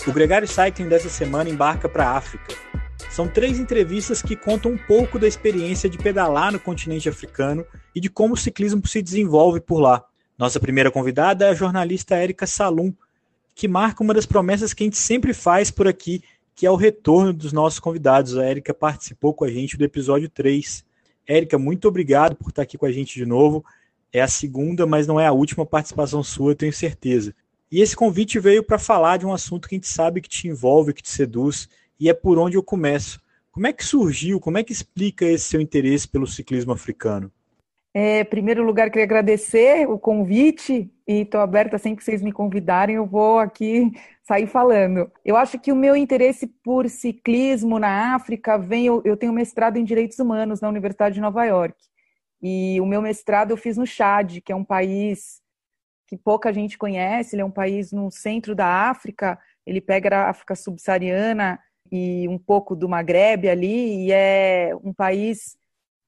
O Gregário Cycling dessa semana embarca para a África. São 3 entrevistas que contam um pouco da experiência de pedalar no continente africano e de como o ciclismo se desenvolve por lá. Nossa primeira convidada é a jornalista Érica Salum, que marca uma das promessas que a gente sempre faz por aqui, que é o retorno dos nossos convidados. A Érica participou com a gente do episódio 3. Érica, muito obrigado por estar aqui com a gente de novo. É a segunda, mas não é a última participação sua, eu tenho certeza. E esse convite veio para falar de um assunto que a gente sabe que te envolve, que te seduz, e é por onde eu começo. Como é que surgiu, como é que explica esse seu interesse pelo ciclismo africano? Em primeiro lugar, queria agradecer o convite e estou aberta sempre que vocês me convidarem, eu vou aqui sair falando. Eu acho que o meu interesse por ciclismo na África eu tenho mestrado em Direitos Humanos na Universidade de Nova York. E o meu mestrado eu fiz no Chad, que é um país que pouca gente conhece, ele é um país no centro da África, ele pega a África subsaariana e um pouco do Maghreb ali, e é um país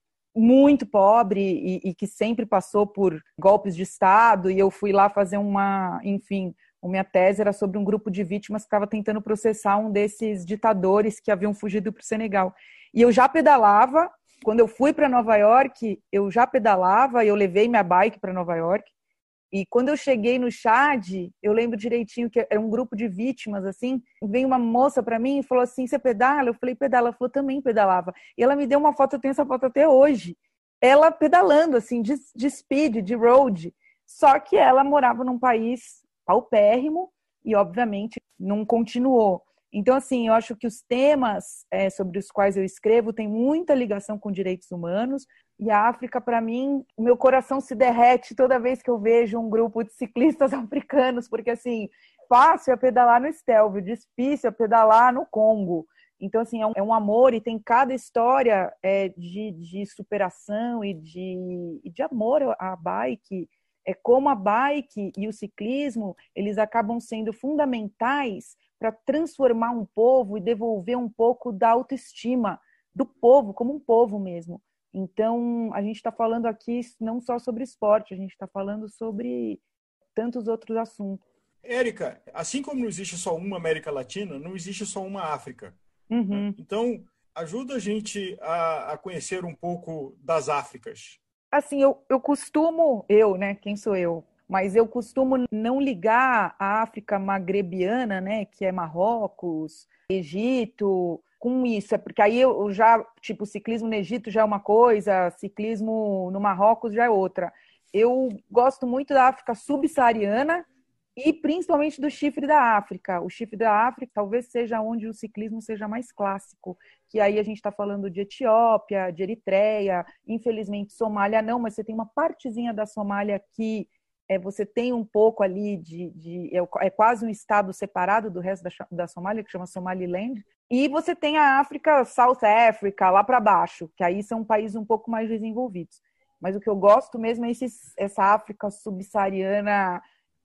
muito pobre e que sempre passou por golpes de Estado, e eu fui lá fazer a minha tese era sobre um grupo de vítimas que estava tentando processar um desses ditadores que haviam fugido para o Senegal. E eu já pedalava, quando eu fui para Nova York, eu já pedalava, eu levei minha bike para Nova York, e quando eu cheguei no Chad, eu lembro direitinho que era um grupo de vítimas, assim, veio uma moça para mim e falou assim, você pedala? Eu falei, pedala. Ela falou, também pedalava. E ela me deu uma foto, eu tenho essa foto até hoje. Ela pedalando, assim, de speed, de road. Só que ela morava num país paupérrimo e, obviamente, não continuou. Então, assim, eu acho que os temas sobre os quais eu escrevo têm muita ligação com direitos humanos. E a África, para mim, o meu coração se derrete toda vez que eu vejo um grupo de ciclistas africanos, porque, assim, fácil é pedalar no Stelvio, difícil é pedalar no Congo. Então, assim, é um amor e tem cada história de superação e de amor à bike. É como a bike e o ciclismo, eles acabam sendo fundamentais para transformar um povo e devolver um pouco da autoestima do povo, como um povo mesmo. Então, a gente está falando aqui não só sobre esporte, a gente está falando sobre tantos outros assuntos. Érica, assim como não existe só uma América Latina, não existe só uma África. Uhum. Então, ajuda a gente a conhecer um pouco das Áfricas. Assim, né? Quem sou eu? Mas eu costumo não ligar a África magrebiana, né? Que é Marrocos, Egito, com isso. É porque aí eu já, tipo, ciclismo no Egito já é uma coisa, ciclismo no Marrocos já é outra. Eu gosto muito da África subsaariana e principalmente do chifre da África. O chifre da África talvez seja onde o ciclismo seja mais clássico, que aí a gente está falando de Etiópia, de Eritreia, infelizmente Somália não, mas você tem uma partezinha da Somália que você tem um pouco ali é quase um estado separado do resto da Somália, que chama Somaliland, e você tem a África, South Africa, lá para baixo, que aí são países um pouco mais desenvolvidos. Mas o que eu gosto mesmo é essa África subsaariana,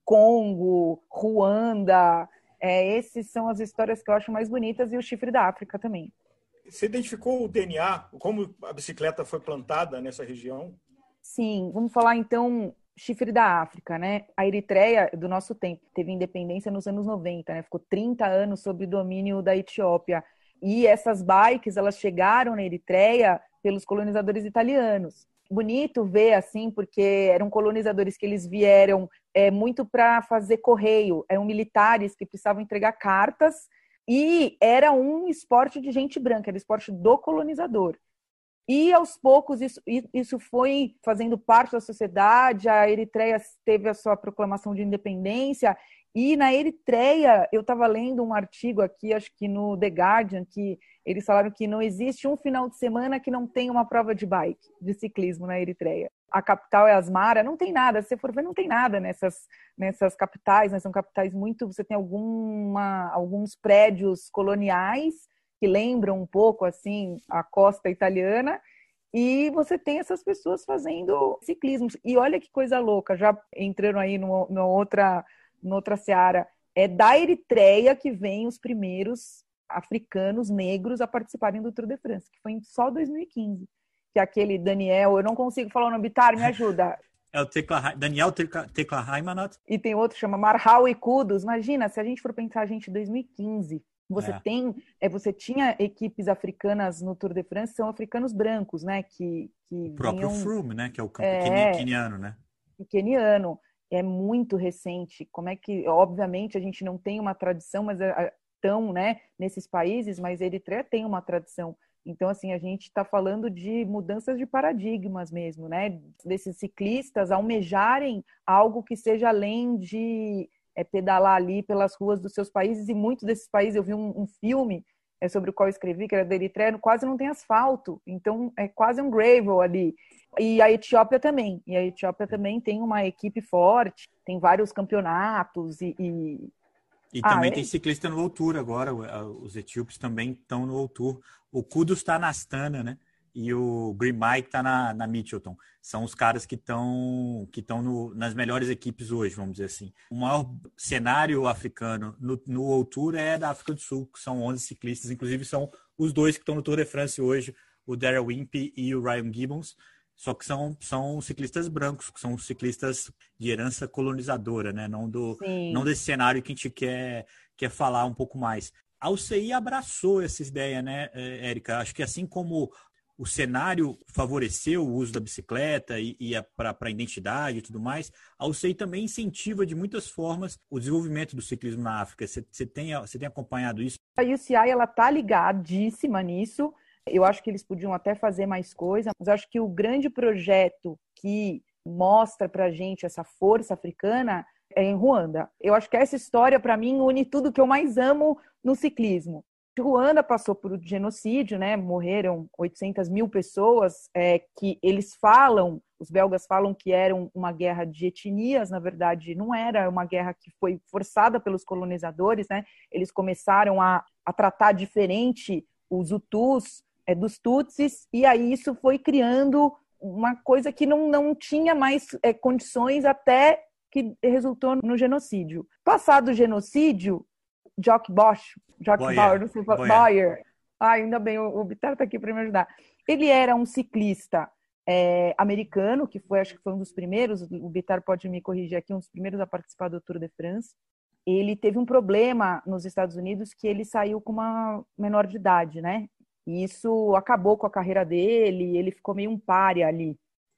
Congo, Ruanda, esses são as histórias que eu acho mais bonitas, e o chifre da África também. Você identificou o DNA, como a bicicleta foi plantada nessa região? Sim, vamos falar então chifre da África, né? A Eritreia, do nosso tempo, teve independência nos anos 90, né? Ficou 30 anos sob domínio da Etiópia. E essas bikes, elas chegaram na Eritreia pelos colonizadores italianos. Bonito ver assim, porque eram colonizadores que eles vieram muito para fazer correio, eram militares que precisavam entregar cartas, e era um esporte de gente branca, era esporte do colonizador. E aos poucos isso foi fazendo parte da sociedade. A Eritreia teve a sua proclamação de independência, e na Eritreia eu estava lendo um artigo aqui, acho que no The Guardian, que eles falaram que não existe um final de semana que não tenha uma prova de bike, de ciclismo na Eritreia. A capital é Asmara, não tem nada, se você for ver, não tem nada nessas capitais, né? São capitais muito, você tem alguns prédios coloniais que lembram um pouco assim a costa italiana, e você tem essas pessoas fazendo ciclismo. E olha que coisa louca, já entrando aí numa outra seara, é da Eritreia que vem os primeiros africanos negros a participarem do Tour de France, que foi só 2015. Que é aquele Daniel, eu não consigo falar o nome, Bitar, me ajuda. É o Daniel Tecla Raimanot. E tem outro que chama Marhal Kudus. Imagina, se a gente for pensar, gente, em 2015, você tinha equipes africanas no Tour de France, são africanos brancos, né? O próprio Froome, né? Que é o queniano, né? O queniano. É muito recente. Como é que, obviamente, a gente não tem uma tradição, mas tão, né, nesses países, mas Eritreia tem uma tradição. Então, assim, a gente está falando de mudanças de paradigmas mesmo, né? Desses ciclistas almejarem algo que seja além de pedalar ali pelas ruas dos seus países. E muitos desses países, eu vi um filme sobre o qual eu escrevi, que era da Eritreia, quase não tem asfalto. Então, é quase um gravel ali. E a Etiópia também. E a Etiópia também tem uma equipe forte, tem vários campeonatos E também tem ciclista no World Tour agora. Os etíopes também estão no World Tour. O Kudus está na Astana, né? E o Green Mike está na Mitchelton. São os caras que estão nas melhores equipes hoje, vamos dizer assim. O maior cenário africano no World Tour é da África do Sul, que são 11 ciclistas. Inclusive são os dois que estão no Tour de France hoje, o Darrell Wimpy e o Ryan Gibbons. Só que são ciclistas brancos, que são ciclistas de herança colonizadora, né? Não desse cenário que a gente quer falar um pouco mais. A UCI abraçou essa ideia, né, Érica? Acho que assim como o cenário favoreceu o uso da bicicleta e para a identidade e tudo mais, a UCI também incentiva de muitas formas o desenvolvimento do ciclismo na África. Você tem acompanhado isso? A UCI ela está ligadíssima nisso. Eu acho que eles podiam até fazer mais coisa, mas eu acho que o grande projeto que mostra pra gente essa força africana é em Ruanda. Eu acho que essa história, para mim, une tudo que eu mais amo no ciclismo. Ruanda passou por um genocídio, né? Morreram 800 mil pessoas, que eles falam, os belgas falam que era uma guerra de etnias, na verdade não era uma guerra que foi forçada pelos colonizadores, né? Eles começaram a tratar diferente os Hutus dos Tutsis, e aí isso foi criando uma coisa que não tinha mais condições até que resultou no genocídio. Passado o genocídio, Jock Bauer, não sei falar, Boyer. Ainda bem, o Bitar está aqui para me ajudar. Ele era um ciclista americano, que acho que foi um dos primeiros, o Bitar pode me corrigir aqui, um dos primeiros a participar do Tour de France. Ele teve um problema nos Estados Unidos que ele saiu com uma menor de idade, né? E isso acabou com a carreira dele, ele ficou meio um pária ali.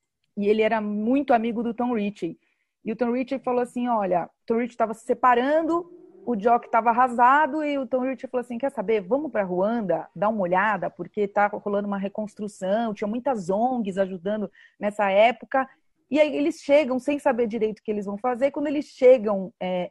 E ele era muito amigo do Tom Ritchie. E o Tom Ritchie falou assim, olha, o Tom Ritchie estava se separando, o Jock estava arrasado, e o Tom Ritchie falou assim, quer saber, vamos para Ruanda, dar uma olhada, porque está rolando uma reconstrução, tinha muitas ONGs ajudando nessa época. E aí eles chegam sem saber direito o que eles vão fazer. Quando eles chegam,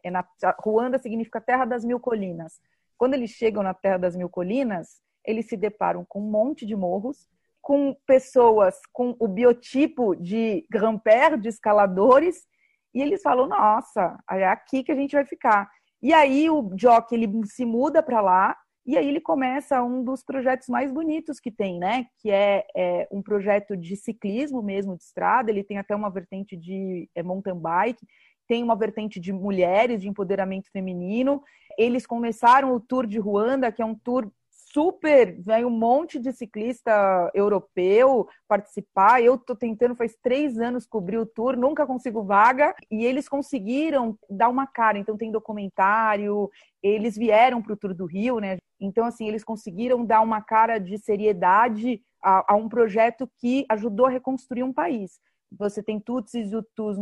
Ruanda significa Terra das Mil Colinas. Quando eles chegam na Terra das Mil Colinas, eles se deparam com um monte de morros, com pessoas com o biotipo de grand-père, de escaladores, e eles falam, nossa, é aqui que a gente vai ficar. E aí o Jock, ele se muda para lá, e aí ele começa um dos projetos mais bonitos que tem, né? Que é um projeto de ciclismo mesmo, de estrada, ele tem até uma vertente de mountain bike, tem uma vertente de mulheres, de empoderamento feminino. Eles começaram o Tour de Ruanda, que é um tour super, vem um monte de ciclista europeu participar. Eu tô tentando, faz 3 anos, cobrir o Tour, nunca consigo vaga, e eles conseguiram dar uma cara. Então tem documentário, eles vieram para o Tour do Rio, né? Então, assim, eles conseguiram dar uma cara de seriedade a um projeto que ajudou a reconstruir um país. Você tem Tutsis e Hutus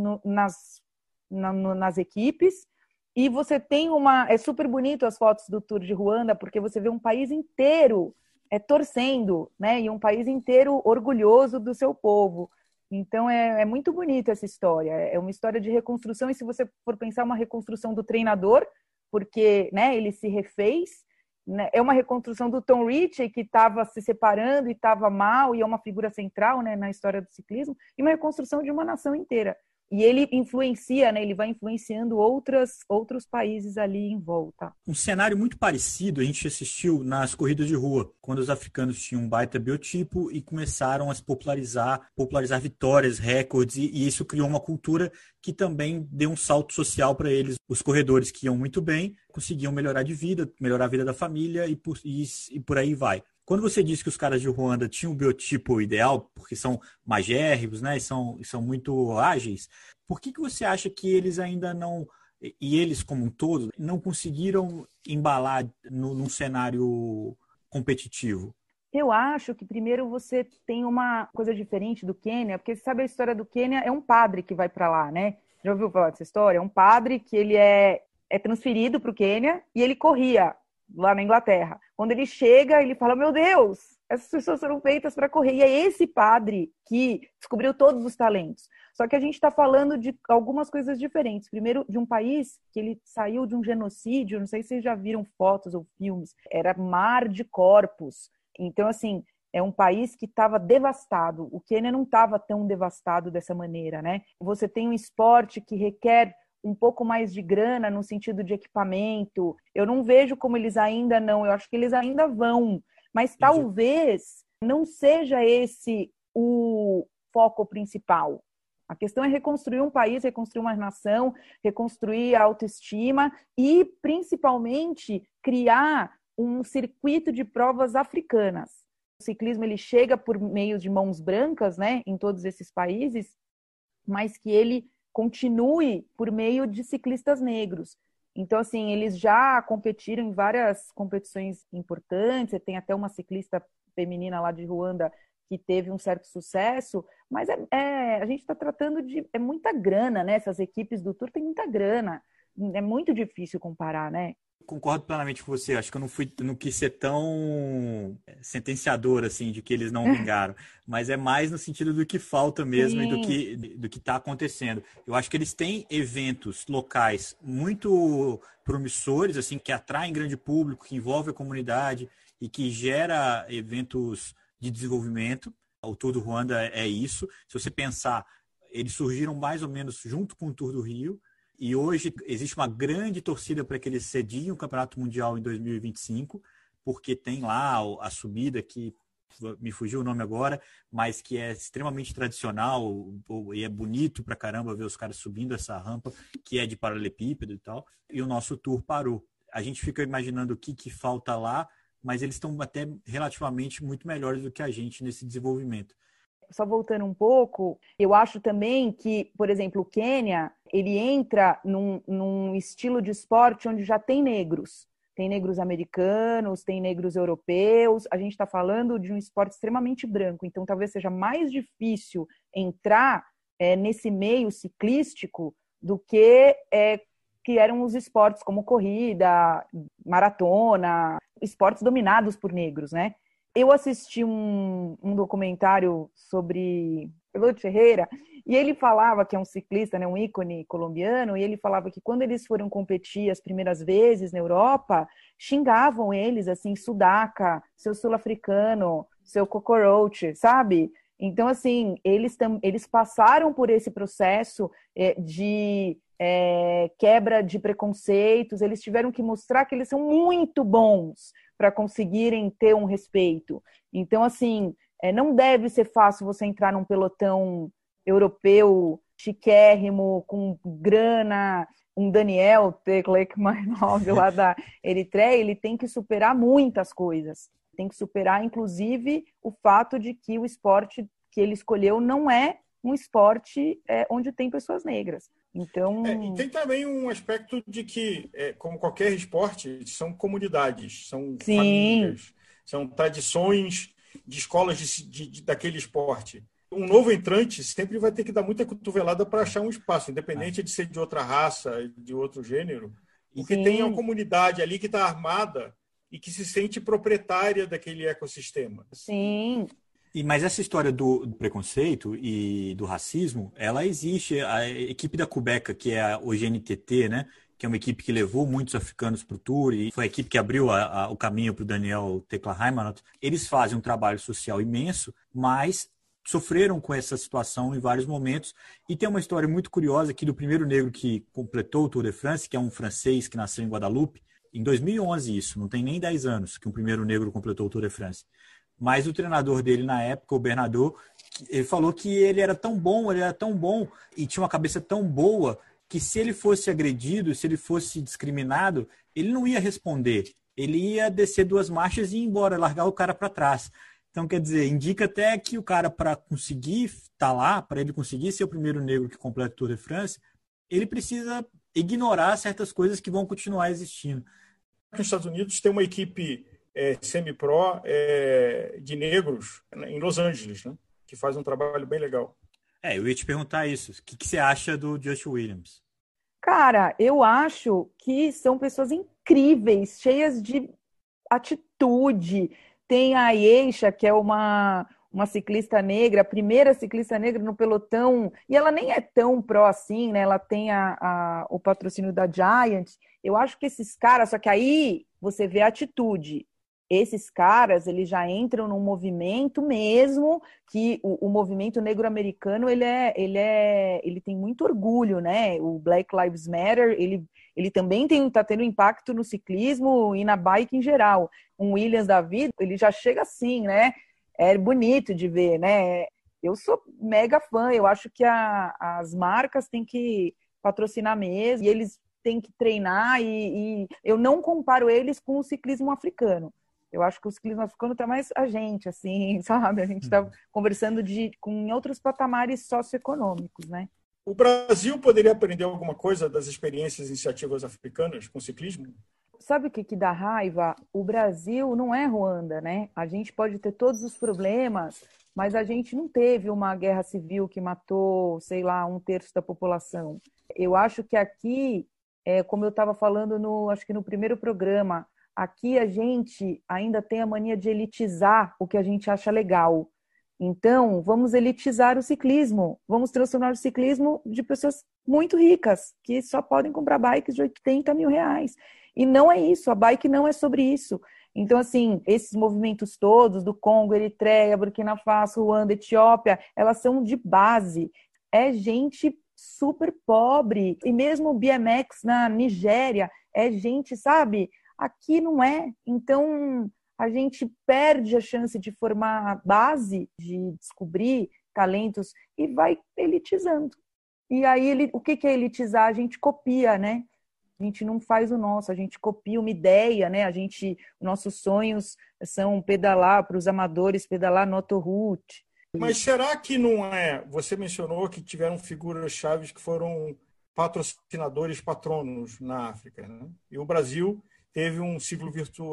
nas equipes, e você tem é super bonito as fotos do Tour de Ruanda, porque você vê um país inteiro torcendo, né? E um país inteiro orgulhoso do seu povo. Então é muito bonita essa história. É uma história de reconstrução, e se você for pensar, uma reconstrução do treinador, porque, né, ele se refez, né? É uma reconstrução do Tom Ritchie, que estava se separando e estava mal, e é uma figura central, né, na história do ciclismo, e uma reconstrução de uma nação inteira. E ele influencia, né? Ele vai influenciando outros países ali em volta. Um cenário muito parecido a gente assistiu nas corridas de rua, quando os africanos tinham um baita biotipo e começaram a se popularizar vitórias, recordes, e isso criou uma cultura que também deu um salto social para eles. Os corredores que iam muito bem conseguiam melhorar de vida, melhorar a vida da família e por aí vai. Quando você disse que os caras de Ruanda tinham o biotipo ideal, porque são magérrimos, né, e são muito ágeis, por que você acha que eles ainda não, e eles como um todo, não conseguiram embalar num cenário competitivo? Eu acho que primeiro você tem uma coisa diferente do Quênia, porque você sabe a história do Quênia, é um padre que vai para lá, né? Já ouviu falar dessa história? É um padre que ele é transferido para o Quênia e ele corria lá na Inglaterra. Quando ele chega, ele fala, meu Deus, essas pessoas foram feitas para correr. E é esse padre que descobriu todos os talentos. Só que a gente está falando de algumas coisas diferentes. Primeiro, de um país que ele saiu de um genocídio, não sei se vocês já viram fotos ou filmes, era mar de corpos. Então, assim, é um país que estava devastado. O Quênia não estava tão devastado dessa maneira, né? Você tem um esporte que requer um pouco mais de grana no sentido de equipamento. Eu não vejo como eles ainda não, eu acho que eles ainda vão. Mas talvez não seja esse o foco principal. A questão é reconstruir um país, reconstruir uma nação, reconstruir a autoestima e, principalmente, criar um circuito de provas africanas. O ciclismo ele chega por meio de mãos brancas, né, em todos esses países, mas que ele continue por meio de ciclistas negros. Então, assim, eles já competiram em várias competições importantes, você tem até uma ciclista feminina lá de Ruanda que teve um certo sucesso, mas a gente está tratando de... É muita grana, né? Essas equipes do Tour têm muita grana. É muito difícil comparar, né? Concordo plenamente com você. Acho que eu não quis ser tão sentenciador assim de que eles não vingaram, mas é mais no sentido do que falta mesmo. Sim. E do que está acontecendo. Eu acho que eles têm eventos locais muito promissores, assim, que atraem grande público, que envolve a comunidade e que gera eventos de desenvolvimento. O Tour do Ruanda é isso. Se você pensar, eles surgiram mais ou menos junto com o Tour do Rio. E hoje existe uma grande torcida para que eles cediem o Campeonato Mundial em 2025, porque tem lá a subida que me fugiu o nome agora, mas que é extremamente tradicional e é bonito pra caramba ver os caras subindo essa rampa, que é de paralelepípedo e tal. E o nosso tour parou. A gente fica imaginando o que falta lá, mas eles estão até relativamente muito melhores do que a gente nesse desenvolvimento. Só voltando um pouco, eu acho também que, por exemplo, o Quênia, ele entra num estilo de esporte onde já tem negros. Tem negros americanos, tem negros europeus. A gente está falando de um esporte extremamente branco. Então, talvez seja mais difícil entrar nesse meio ciclístico do que eram os esportes como corrida, maratona, esportes dominados por negros, né? Eu assisti um documentário sobre Eloy Ferreira e ele falava que é um ciclista, né, um ícone colombiano, e ele falava que quando eles foram competir as primeiras vezes na Europa, xingavam eles, assim, sudaca, seu sul-africano, seu cockroach, sabe? Então, assim, eles passaram por esse processo de quebra de preconceitos, eles tiveram que mostrar que eles são muito bons para conseguirem ter um respeito. Então, assim, não deve ser fácil você entrar num pelotão europeu chiquérrimo, com grana. Um Daniel Tekleckmanov lá da Eritreia, ele tem que superar muitas coisas. Tem que superar, inclusive, o fato de que o esporte que ele escolheu não é um esporte onde tem pessoas negras. Então... e tem também um aspecto de que, como qualquer esporte, são comunidades, são Sim. famílias, são tradições de escolas daquele esporte. Um novo entrante sempre vai ter que dar muita cotovelada para achar um espaço, independente de ser de outra raça, de outro gênero, porque Sim. tem uma comunidade ali que está armada e que se sente proprietária daquele ecossistema. Sim. Mas essa história do preconceito e do racismo, ela existe. A equipe da Quebec, que é o GNTT, né, que é uma equipe que levou muitos africanos para o Tour, e foi a equipe que abriu o caminho para o Daniel Tekla-Heimanot, eles fazem um trabalho social imenso, mas sofreram com essa situação em vários momentos. E tem uma história muito curiosa aqui do primeiro negro que completou o Tour de France, que é um francês que nasceu em Guadalupe, em 2011 isso, não tem nem 10 anos que um primeiro negro completou o Tour de France. Mas o treinador dele na época, o Bernardo, ele falou que ele era tão bom e tinha uma cabeça tão boa que se ele fosse agredido, se ele fosse discriminado, ele não ia responder. ele ia descer 2 marchas e ir embora, largar o cara para trás. Então, quer dizer, indica até que o cara, para conseguir estar lá, para ele conseguir ser o primeiro negro que completa o Tour de France, ele precisa ignorar certas coisas que vão continuar existindo. Nos Estados Unidos tem uma equipe semi-pro de negros em Los Angeles, né? Que faz um trabalho bem legal. Eu ia te perguntar isso. O que você acha do Just Williams? Cara, eu acho que são pessoas incríveis, cheias de atitude. Tem a Aisha, que é uma ciclista negra, a primeira ciclista negra no pelotão, e ela nem é tão pró assim, né? Ela tem o patrocínio da Giant. Eu acho que esses caras, só que aí você vê a atitude. Esses caras, eles já entram num movimento mesmo, que o movimento negro-americano, ele tem muito orgulho, né? O Black Lives Matter, ele também está tendo impacto no ciclismo e na bike em geral. Um Williams da vida, ele já chega assim, né? É bonito de ver, né? Eu sou mega fã, eu acho que as marcas têm que patrocinar mesmo, e eles têm que treinar, e eu não comparo eles com o ciclismo africano. Eu acho que o ciclismo africano está mais a gente, assim, sabe? A gente está conversando com outros patamares socioeconômicos, né? O Brasil poderia aprender alguma coisa das experiências e iniciativas africanas com ciclismo? Sabe o que dá raiva? O Brasil não é Ruanda, né? A gente pode ter todos os problemas, mas a gente não teve uma guerra civil que matou, sei lá, 1/3 da população. Eu acho que aqui, como eu estava falando acho que no primeiro programa, aqui a gente ainda tem a mania de elitizar o que a gente acha legal. Então, vamos elitizar o ciclismo. Vamos transformar o ciclismo de pessoas muito ricas, que só podem comprar bikes de 80 mil reais. E não é isso, a bike não é sobre isso. Então, assim, esses movimentos todos do Congo, Eritreia, Burkina Faso, Ruanda, Etiópia, elas são de base. É gente super pobre. E mesmo o BMX na Nigéria é gente, sabe? Aqui não é. Então, a gente perde a chance de formar a base, de descobrir talentos e vai elitizando. E aí, o que é elitizar? A gente copia, né? A gente não faz o nosso, a gente copia uma ideia, né? Nossos sonhos são pedalar para os amadores, pedalar no autoroute. Mas será que não é? Você mencionou que tiveram figuras-chave que foram patrocinadores patronos na África, né? E o Brasil teve um ciclo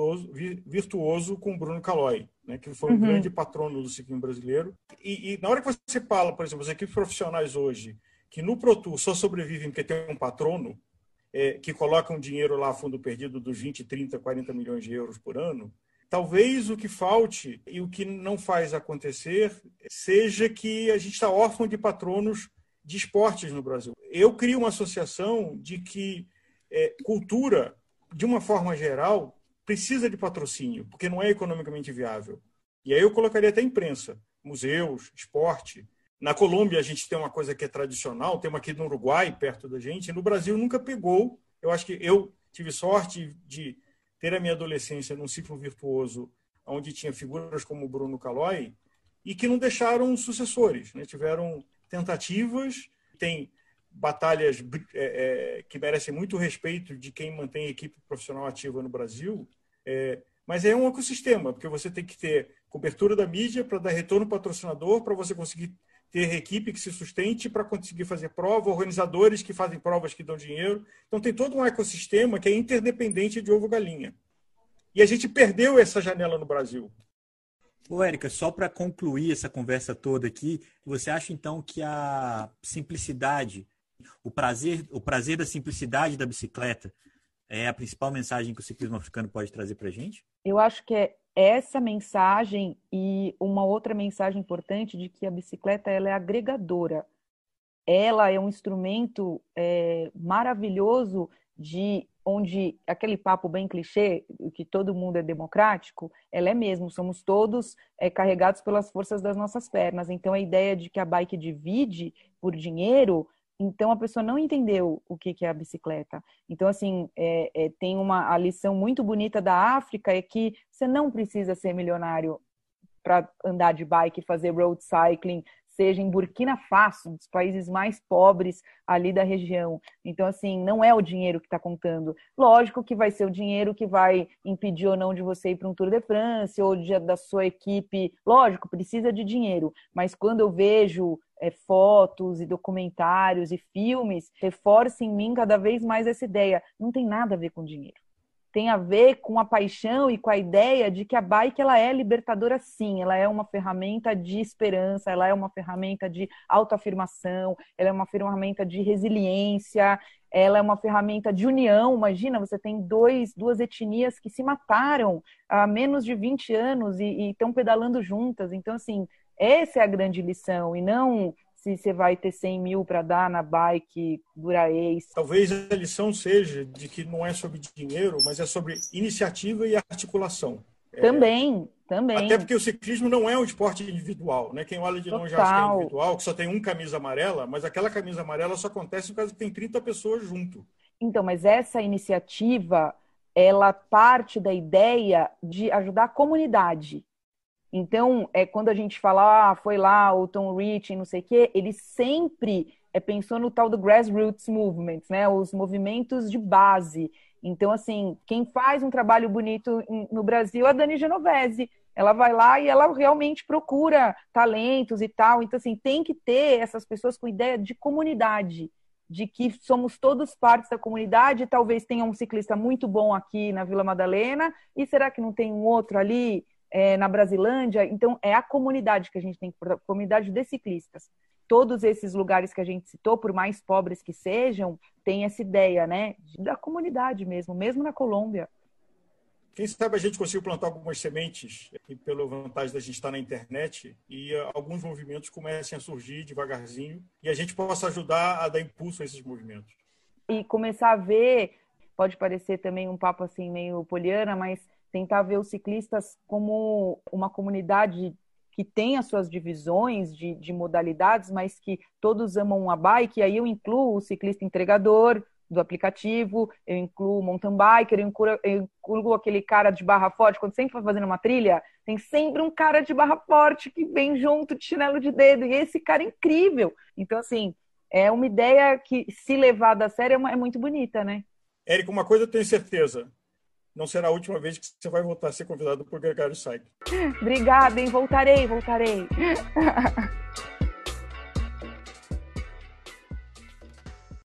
virtuoso com o Bruno Caloi, né, que foi um grande patrono do ciclismo brasileiro. E na hora que você fala, por exemplo, as equipes profissionais hoje, que no Pro Tour só sobrevivem porque tem um patrono, que coloca um dinheiro lá a fundo perdido dos 20, 30, 40 milhões de euros por ano, talvez o que falte e o que não faz acontecer seja que a gente está órfão de patronos de esportes no Brasil. Eu crio uma associação de que cultura, de uma forma geral, precisa de patrocínio, porque não é economicamente viável. E aí eu colocaria até imprensa, museus, esporte. Na Colômbia a gente tem uma coisa que é tradicional, tem uma aqui no Uruguai, perto da gente. No Brasil nunca pegou. Eu acho que eu tive sorte de ter a minha adolescência num ciclo virtuoso, onde tinha figuras como o Bruno Caloi, e que não deixaram sucessores, né? Tiveram tentativas, tem batalhas que merecem muito respeito de quem mantém a equipe profissional ativa no Brasil, mas é um ecossistema, porque você tem que ter cobertura da mídia para dar retorno ao patrocinador, para você conseguir ter equipe que se sustente, para conseguir fazer prova, organizadores que fazem provas que dão dinheiro. Então tem todo um ecossistema que é interdependente de ovo-galinha. E a gente perdeu essa janela no Brasil. Ô, Érica, só para concluir essa conversa toda aqui, você acha então que a simplicidade, o prazer da simplicidade da bicicleta é a principal mensagem que o ciclismo africano pode trazer para a gente? Eu acho que é essa mensagem e uma outra mensagem importante de que a bicicleta ela é agregadora. Ela é um instrumento maravilhoso onde aquele papo bem clichê, que todo mundo é democrático, ela é mesmo, somos todos carregados pelas forças das nossas pernas. Então, a ideia de que a bike divide por dinheiro, então a pessoa não entendeu o que é a bicicleta. Então, assim, tem a lição muito bonita da África, é que você não precisa ser milionário para andar de bike, fazer road cycling, seja em Burkina Faso, um dos países mais pobres ali da região. Então, assim, não é o dinheiro que está contando. Lógico que vai ser o dinheiro que vai impedir ou não de você ir para um Tour de France ou da sua equipe. Lógico, precisa de dinheiro, mas quando eu vejo fotos e documentários e filmes, reforça em mim cada vez mais essa ideia. Não tem nada a ver com dinheiro. Tem a ver com a paixão e com a ideia de que a bike ela é libertadora, sim. Ela é uma ferramenta de esperança, ela é uma ferramenta de autoafirmação, ela é uma ferramenta de resiliência, ela é uma ferramenta de união. Imagina, você tem duas etnias que se mataram há menos de 20 anos e estão pedalando juntas. Então, assim, essa é a grande lição, e não se você vai ter 100 mil para dar na bike Dura-Ace. Talvez a lição seja de que não é sobre dinheiro, mas é sobre iniciativa e articulação. Também. Até porque o ciclismo não é um esporte individual, né? Quem olha de longe acha que é individual, que só tem um camisa amarela, mas aquela camisa amarela só acontece por causa que tem 30 pessoas junto. Então, mas essa iniciativa, ela parte da ideia de ajudar a comunidade. Então, quando a gente fala, foi lá o Tom Rich, não sei o quê, ele sempre pensou no tal do grassroots movements, né? Os movimentos de base. Então, assim, quem faz um trabalho bonito no Brasil é a Dani Genovese. Ela vai lá e ela realmente procura talentos e tal. Então, assim, tem que ter essas pessoas com ideia de comunidade, de que somos todos partes da comunidade. Talvez tenha um ciclista muito bom aqui na Vila Madalena, e será que não tem um outro ali na Brasilândia? Então, é a comunidade que a gente tem que a comunidade de ciclistas. Todos esses lugares que a gente citou, por mais pobres que sejam, tem essa ideia, né, da comunidade mesmo na Colômbia. Quem sabe a gente conseguiu plantar algumas sementes, e pela vantagem da gente estar na internet, e alguns movimentos comecem a surgir devagarzinho, e a gente possa ajudar a dar impulso a esses movimentos. E começar a ver, pode parecer também um papo assim meio poliana, mas tentar ver os ciclistas como uma comunidade que tem as suas divisões de modalidades, mas que todos amam a bike. E aí eu incluo o ciclista entregador do aplicativo, eu incluo o mountain biker, eu incluo aquele cara de barra forte. Quando sempre vai fazendo uma trilha, tem sempre um cara de barra forte que vem junto de chinelo de dedo, e esse cara é incrível. Então, assim, é uma ideia que, se levada a sério, é muito bonita, né? Érica, uma coisa eu tenho certeza: não será a última vez que você vai voltar a ser convidado por Gregário Cycling. Obrigada, hein? Voltarei.